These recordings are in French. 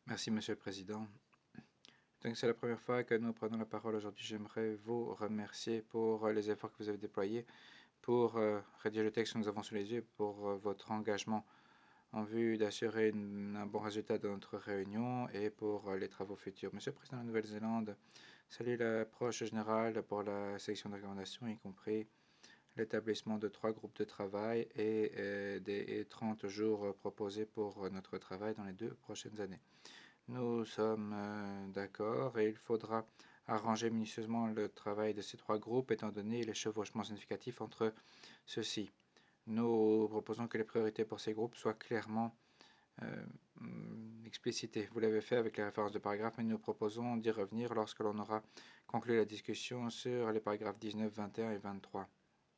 Merci, Monsieur le Président. Donc, c'est la première fois que nous prenons la parole aujourd'hui. J'aimerais vous remercier pour les efforts que vous avez déployés pour rédiger le texte que nous avons sous les yeux, pour votre engagement en vue d'assurer un bon résultat de notre réunion et pour les travaux futurs. Monsieur le Président de la Nouvelle-Zélande, salue l'approche générale pour la sélection de recommandations, y compris l'établissement de 3 groupes de travail et des 30 jours proposés pour notre travail dans les 2 prochaines années. Nous sommes d'accord et il faudra arranger minutieusement le travail de ces 3 groupes étant donné les chevauchements significatifs entre ceux-ci. Nous proposons que les priorités pour ces groupes soient clairement explicitées. Vous l'avez fait avec les références de paragraphes, mais nous proposons d'y revenir lorsque l'on aura conclu la discussion sur les paragraphes 19, 21 et 23.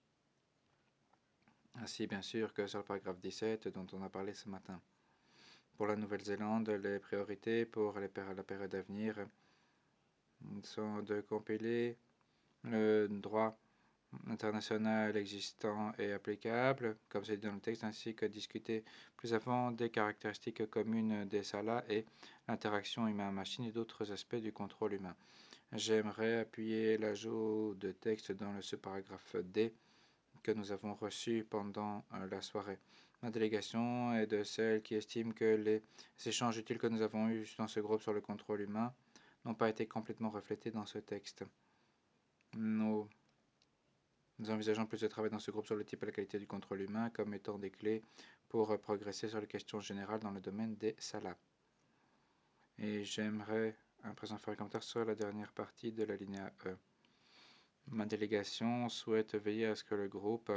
Ainsi, bien sûr, que sur le paragraphe 17 dont on a parlé ce matin. Pour la Nouvelle-Zélande, les priorités pour la période à venir sont de compiler le droit international existant et applicable, comme c'est dit dans le texte, ainsi que discuter plus avant des caractéristiques communes des SALA et l'interaction humain-machine et d'autres aspects du contrôle humain. J'aimerais appuyer l'ajout de texte dans ce paragraphe D que nous avons reçu pendant la soirée. Ma délégation est de celles qui estiment que les échanges utiles que nous avons eus dans ce groupe sur le contrôle humain n'ont pas été complètement reflétés dans ce texte. Nous envisageons plus de travail dans ce groupe sur le type et la qualité du contrôle humain comme étant des clés pour progresser sur les questions générales dans le domaine des SALA. Et j'aimerais à présent faire un commentaire sur la dernière partie de la linéa E. Ma délégation souhaite veiller à ce que le groupe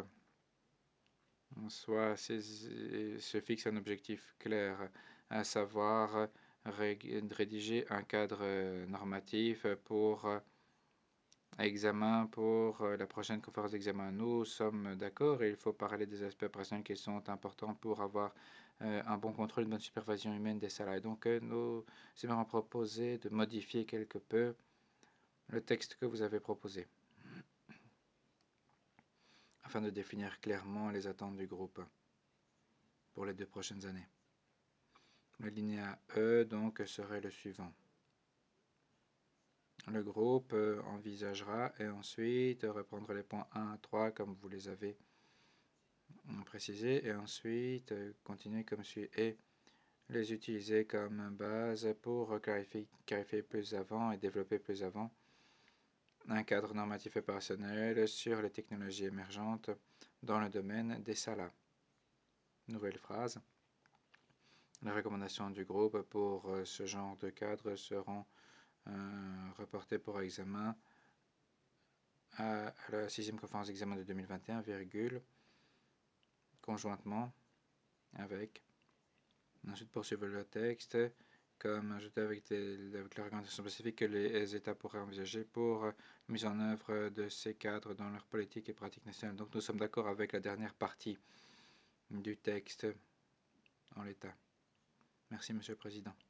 se fixe un objectif clair, à savoir rédiger un cadre normatif pour examen pour la prochaine conférence d'examen. Nous sommes d'accord et il faut parler des aspects opérationnels qui sont importants pour avoir un bon contrôle et une bonne supervision humaine des salariés. Donc, nous aimerions proposer de modifier quelque peu le texte que vous avez proposé afin de définir clairement les attentes du groupe pour les 2 prochaines années. Le linéa E, donc, serait le suivant. Le groupe envisagera et ensuite reprendre les points 1 à 3 comme vous les avez précisés et ensuite continuer comme suit et les utiliser comme base pour clarifier plus avant et développer plus avant un cadre normatif opérationnel sur les technologies émergentes dans le domaine des SALA. Nouvelle phrase. Les recommandations du groupe pour ce genre de cadre seront reportées pour examen à la 6e conférence d'examen de 2021, conjointement avec. Ensuite, poursuivre le texte, comme ajouter avec la recommandation spécifique que les États pourraient envisager pour la mise en œuvre de ces cadres dans leur politique et pratique nationale. Donc, nous sommes d'accord avec la dernière partie du texte en l'état. Merci, Monsieur le Président.